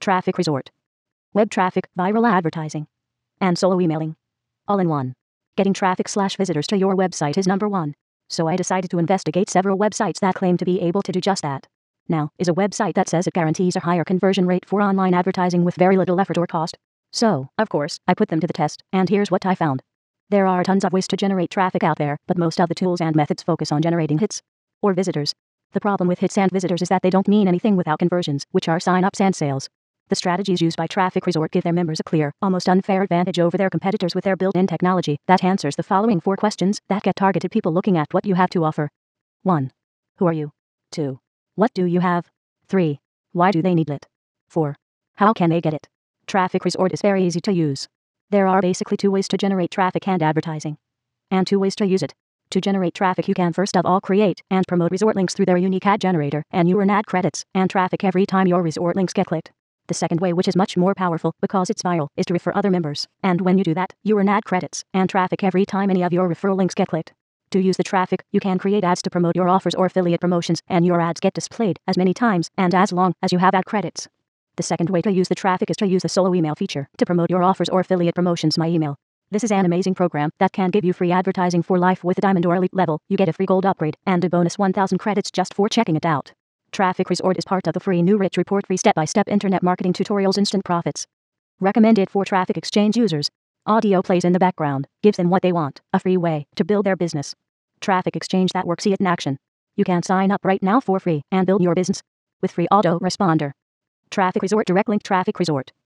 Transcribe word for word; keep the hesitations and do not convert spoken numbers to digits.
Traffic Resort. Web traffic, viral advertising, and solo emailing. All in one. Getting traffic slash visitors to your website is number one. So I decided to investigate several websites that claim to be able to do just that. Now, is a website that says it guarantees a higher conversion rate for online advertising with very little effort or cost. So, of course, I put them to the test, and here's what I found. There are tons of ways to generate traffic out there, but most of the tools and methods focus on generating hits or visitors. The problem with hits and visitors is that they don't mean anything without conversions, which are sign-ups and sales. The strategies used by Traffic Resort give their members a clear, almost unfair advantage over their competitors with their built-in technology that answers the following four questions that get targeted people looking at what you have to offer. one. Who are you? two. What do you have? three. Why do they need it? four. How can they get it? Traffic Resort is very easy to use. There are basically two ways to generate traffic and advertising, and two ways to use it. To generate traffic, you can first of all create and promote resort links through their unique ad generator, and you earn ad credits and traffic every time your resort links get clicked. The second way, which is much more powerful because it's viral, is to refer other members, and when you do that, you earn ad credits and traffic every time any of your referral links get clicked. To use the traffic, you can create ads to promote your offers or affiliate promotions, and your ads get displayed as many times and as long as you have ad credits. The second way to use the traffic is to use the solo email feature to promote your offers or affiliate promotions. My email. This is an amazing program that can give you free advertising for life with a diamond or elite level. You get a free gold upgrade and a bonus one thousand credits just for checking it out. Traffic Resort is part of the free New Rich Report, free step-by-step internet marketing tutorials, instant profits. Recommended for Traffic Exchange users. Audio plays in the background, gives them what they want, a free way to build their business. Traffic Exchange that works, see it in action. You can sign up right now for free and build your business with free autoresponder. Traffic Resort, direct link. Traffic Resort.